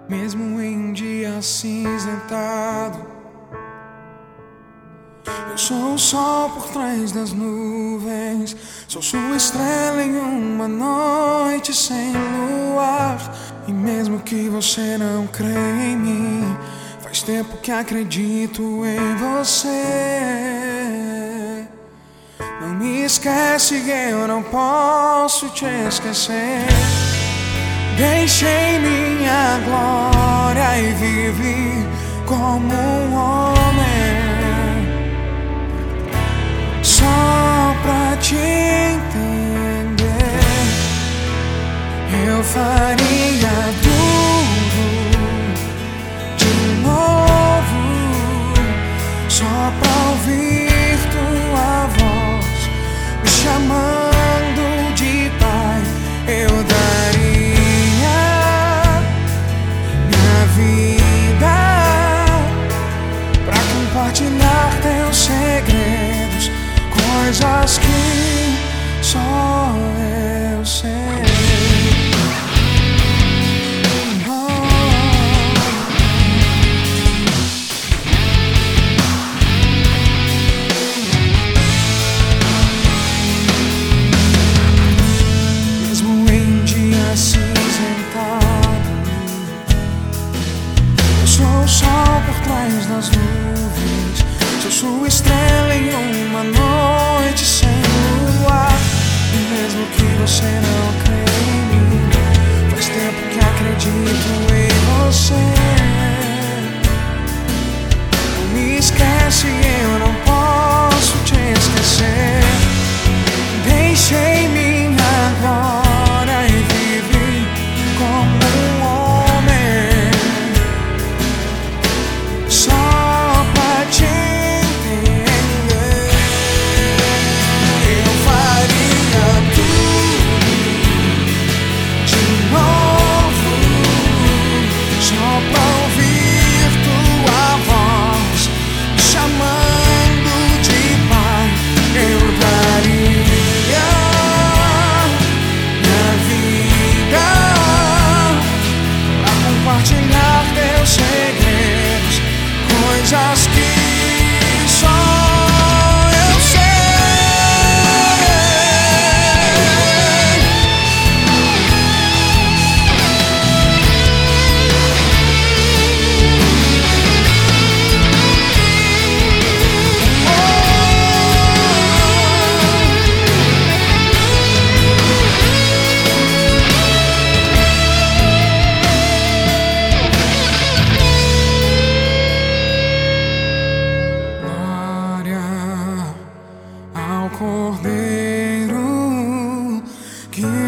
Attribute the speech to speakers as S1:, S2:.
S1: Mesmo em um dia acinzentado, eu sou o sol por trás das nuvens. Sou sua estrela em uma noite sem luar. E mesmo que você não crê em mim, faz tempo que acredito em você. Não me esquece que eu não posso te esquecer. Deixei minha glória e vivi como um homem, só pra te entender. Eu faria tudo de novo, só pra ouvir tua voz me chamando de pai. Eu daria minha vida pra compartilhar teus segredos, coisas que só eu sei. Sou o sol por trás das nuvens, sou sua estrela em uma noite sem luar. E mesmo que você não crê em mim, faz tempo que acredito em você. Não me esquece, eu não posso te esquecer. Deixei minha glória e vivi como um homem, só pra te entender. Eu faria tudo de novo, só pra ouvir tua voz me chamando de pai. Eu daria minha vida pra compartilhar teus segredos, coisas que só eu Cordeiro que